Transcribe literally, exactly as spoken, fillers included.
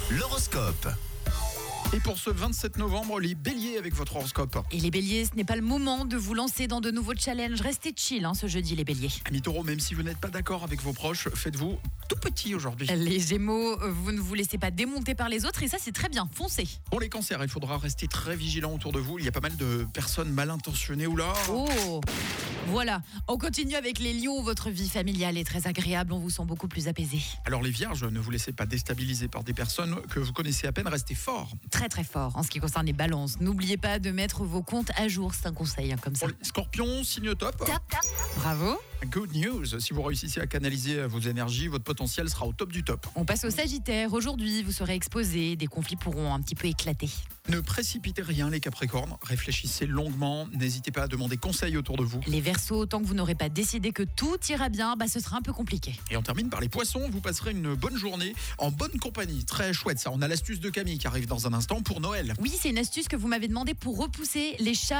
L'horoscope. Et pour ce vingt-sept novembre, les béliers avec votre horoscope. Et les béliers, ce n'est pas le moment de vous lancer dans de nouveaux challenges. Restez chill hein, ce jeudi les béliers. Amis taureaux, même si vous n'êtes pas d'accord avec vos proches, faites-vous tout petit aujourd'hui. Les gémeaux, vous ne vous laissez pas démonter par les autres et ça c'est très bien, foncez. Pour les cancers, il faudra rester très vigilant autour de vous. Il y a pas mal de personnes mal intentionnées. Oula. Oh, voilà, on continue avec les lions. Votre vie familiale est très agréable, on vous sent beaucoup plus apaisé. Alors les vierges, ne vous laissez pas déstabiliser par des personnes que vous connaissez à peine. Restez fort. Très très fort en ce qui concerne les balances. N'oubliez pas de mettre vos comptes à jour, c'est un conseil hein, comme ça. Pour les scorpions, signe top. Tap, tap. Bravo. Good news, si vous réussissez à canaliser vos énergies, votre potentiel sera au top du top. On passe au Sagittaire. Aujourd'hui, vous serez exposé, des conflits pourront un petit peu éclater. Ne précipitez rien les Capricornes, réfléchissez longuement, n'hésitez pas à demander conseil autour de vous. Les Verseaux, tant que vous n'aurez pas décidé que tout ira bien, bah ce sera un peu compliqué. Et on termine par les Poissons, vous passerez une bonne journée en bonne compagnie. Très chouette ça, on a l'astuce de Camille qui arrive dans un instant pour Noël. Oui, c'est une astuce que vous m'avez demandé pour repousser les chats.